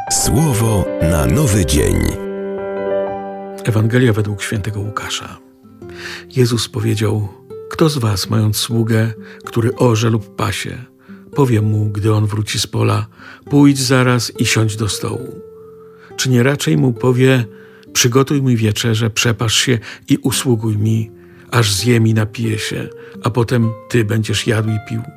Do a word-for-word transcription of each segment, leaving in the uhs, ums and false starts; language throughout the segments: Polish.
Słowo na nowy dzień. Ewangelia według świętego Łukasza. Jezus powiedział: kto z was, mając sługę, który orze lub pasie, powie mu, gdy on wróci z pola: pójdź zaraz i siądź do stołu? Czy nie raczej mu powie: przygotuj mi wieczerzę, przepasz się i usługuj mi, aż zjem i napiję się, a potem ty będziesz jadł i pił?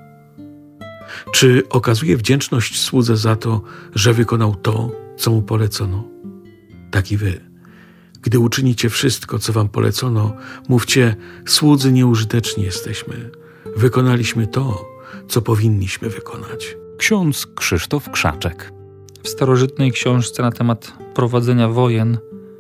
Czy okazuje wdzięczność słudze za to, że wykonał to, co mu polecono? Tak i wy. Gdy uczynicie wszystko, co wam polecono, mówcie: słudzy nieużyteczni jesteśmy. Wykonaliśmy to, co powinniśmy wykonać. Ksiądz Krzysztof Krzaczek. W starożytnej książce na temat prowadzenia wojen,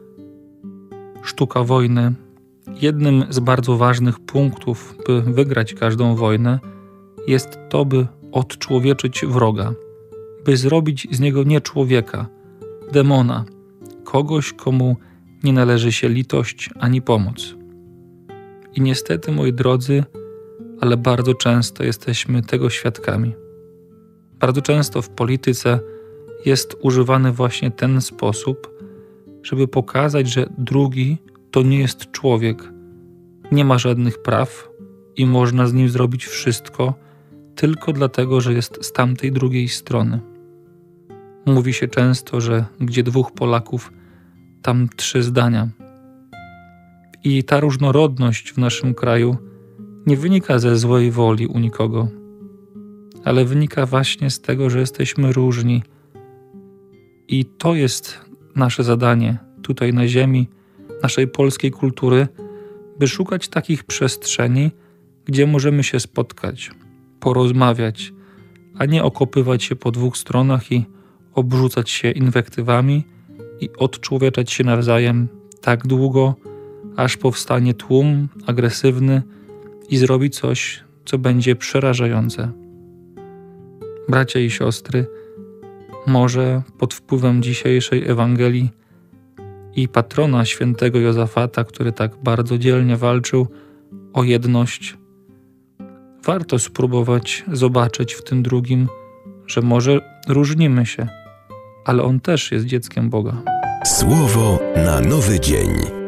Sztuka wojny, jednym z bardzo ważnych punktów, by wygrać każdą wojnę, jest to, by odczłowieczyć wroga, by zrobić z niego nie człowieka, demona, kogoś, komu nie należy się litość ani pomoc. I niestety, moi drodzy, ale bardzo często jesteśmy tego świadkami. Bardzo często w polityce jest używany właśnie ten sposób, żeby pokazać, że drugi to nie jest człowiek, nie ma żadnych praw i można z nim zrobić wszystko tylko dlatego, że jest z tamtej drugiej strony. Mówi się często, że gdzie dwóch Polaków, tam trzy zdania. I ta różnorodność w naszym kraju nie wynika ze złej woli u nikogo, ale wynika właśnie z tego, że jesteśmy różni. I to jest nasze zadanie tutaj na ziemi, naszej polskiej kultury, by szukać takich przestrzeni, gdzie możemy się spotkać, porozmawiać, a nie okopywać się po dwóch stronach i obrzucać się inwektywami i odczłowieczać się nawzajem tak długo, aż powstanie tłum agresywny i zrobi coś, co będzie przerażające. Bracia i siostry, może pod wpływem dzisiejszej Ewangelii i patrona świętego Jozafata, który tak bardzo dzielnie walczył o jedność, warto spróbować zobaczyć w tym drugim, że może różnimy się, ale on też jest dzieckiem Boga. Słowo na nowy dzień.